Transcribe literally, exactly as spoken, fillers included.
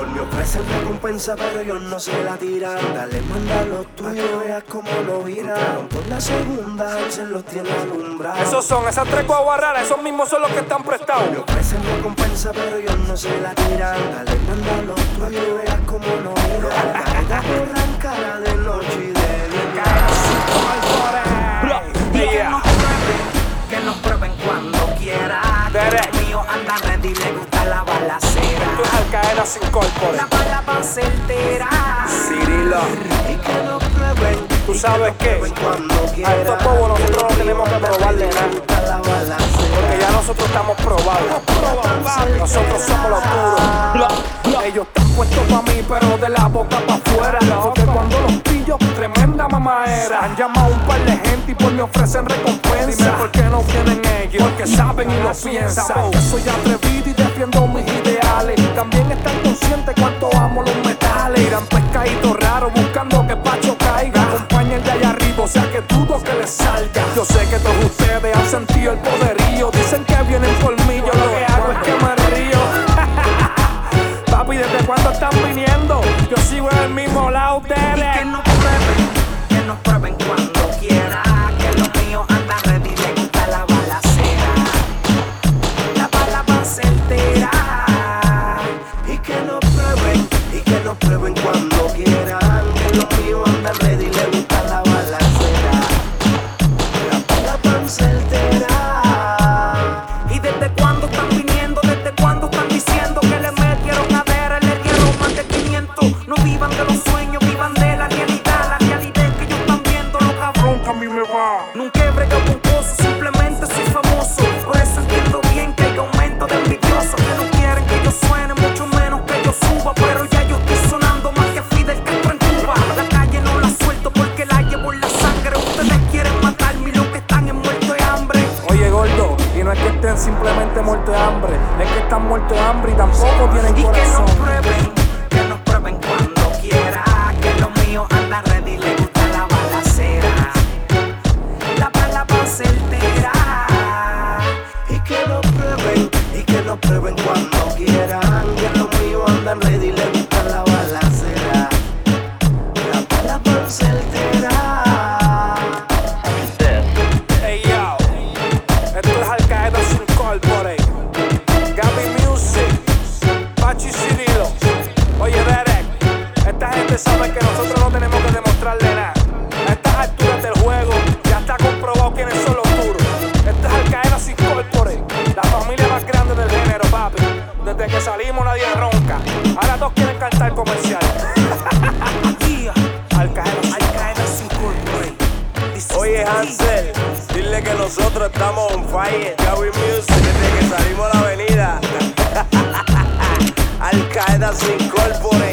Por mi ofrecen recompensa, pero ellos no se la tiran. Dale, manda lo tuyo, veas cómo lo viran. Por la segunda, se los tiene alumbrados. Esos son, esas tres guaguas raras, esos mismos son los que están prestados. Me ofrecen recompensa, pero ellos no se la tiran. Dale, manda lo tuyo, veas cómo lo viran. Carga por cara de noche y de día. Y que nos prueben, que nos prueben cuando quieran. Que mío anda ready, le gusta la balacera. Tú es Al Qaeda sin corpore. La bala va certera. Cirilo. Y que nos prueben. Tú sabes qué, a estos pobos nosotros no tenemos que probarle nada, porque ya nosotros estamos probados. Nosotros somos los duros. Ellos están puestos pa' mí, pero de la boca pa' afuera. Porque cuando los pillo, tremenda mamaera. Han llamado un par de gente y por me ofrecen recompensa. Dime por qué no vienen ellos, porque saben y lo piensan. Yo soy atrevido y defiendo mis ideales. También están conscientes cuánto amo los metales. Irán pescaditos raros buscando que Pacho caiga. Acompañen de allá arriba, o sea que dudo que les salga. Yo sé que todos ustedes han sentido el poderío. Dicen que vienen por mí, yo lo que hago es que me río. Papi, ¿desde cuándo están viniendo? Yo sigo en el mismo lado de él. Y que nos prueben, que nos prueben cuando quiera. Que los míos andan ready, le gusta la balacera. La bala va certera. Y que nos prueben, y que nos prueben cuando quieran. Que los míos andan ready, le gusta la balacera. La bala van certera. ¿Y desde cuándo están viniendo? ¿Desde cuándo están diciendo que le metieron a ver, le dieron más de quinientos? No vivan de los sueños, vivan de la realidad. La realidad es que ellos están viendo lo cabrón que a mí me va. Nunca he bregado con cosas, simplemente soy famoso. Por eso entiendo bien que hay aumento de envidiosos que no quieren que yo suene, mucho menos que yo suba. Pero ya yo estoy sonando más que Fidel Castro en Cuba. La calle no la suelto porque la llevo en la sangre. Ustedes quieren matarme y los que están en muerto de hambre. Oye, gordo, y no es que estén simplemente muertos de hambre, es que están muertos de hambre y tampoco tienen Y que corazón. nos prueben, que nos prueben cuando quiera. Que los míos andan ready, le gusta la balacera. La bala va certera. Y que nos prueben, y que nos prueben cuando quieran. Que los míos andan ready, le gusta la balacera. La bala van certera. Hey yo, esto es Al Qaeda sin corpore. Gaby Music, Pachi Cirilo. Oye Derek, esta gente sabe que nosotros no tenemos que demostrarle nada. A estas alturas del juego ya está comprobado quiénes son los duros. Esto es Al Qaeda sin corpore, la familia más grande del género, papi. Desde que salimos nadie ronca. Ahora todos quieren cantar comercial. Yeah. Al Qaeda sin Al Qaeda sin corporate. Oye Hansel, dile que nosotros estamos on fire. Gaby Music, desde que salimos a la avenida. Al Qaeda sin corpore.